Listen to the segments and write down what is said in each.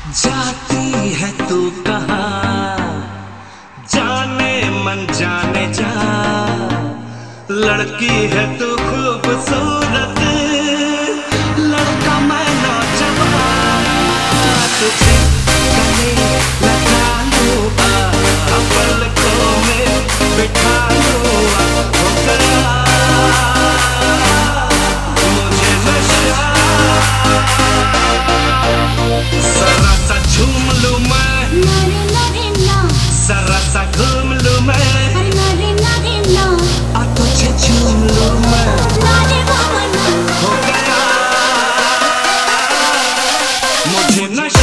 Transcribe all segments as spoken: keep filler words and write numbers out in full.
जाती है तू कहाँ, जाने मन जाने जा। लड़की है तू खूबसूरत, लड़का मैं नौजवान। तुझे गले लगा लूँ, आ पलकों में बिठा लूँ, हो गया मुझे नशा। जरा सा झूम लूँ मैं, जरा सा घूम लूँ मैं, और तुझे झूम लूँ मैं, हो गया मुझे नशा।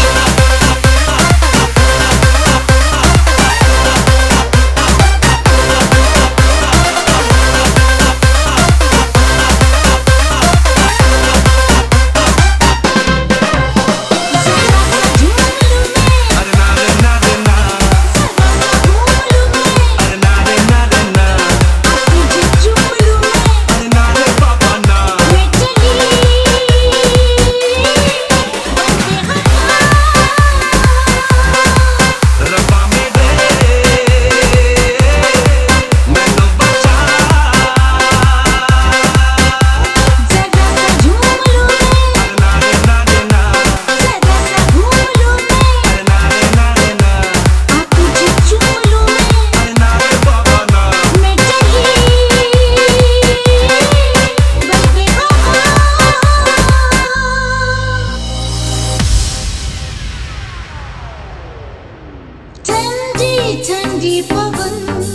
ठंडी पवन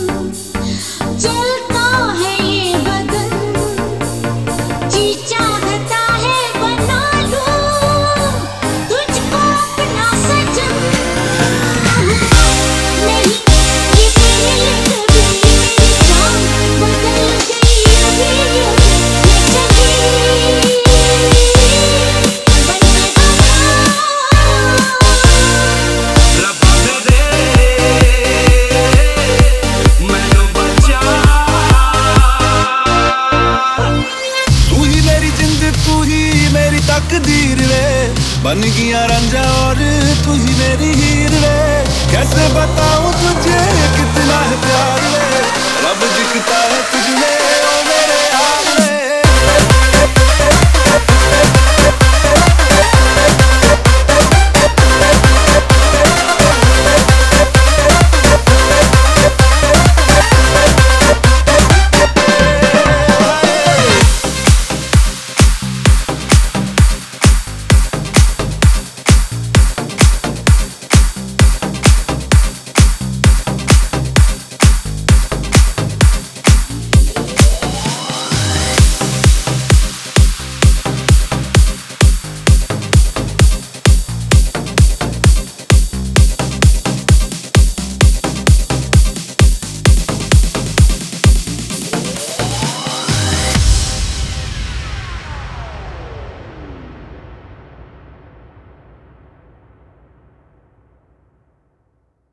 चलता है ये बदन, जी चाहता है बना लूं तुझको अपना सजन। नहीं ये दिल कभी मेरी जान बदल गई, अभी ये चली तकदीर वे बन गया रंजा और तू ही मेरी हीर वे। कैसे बताऊं तुझे कितना है प्यार वे, रब दिखता है तुझ में।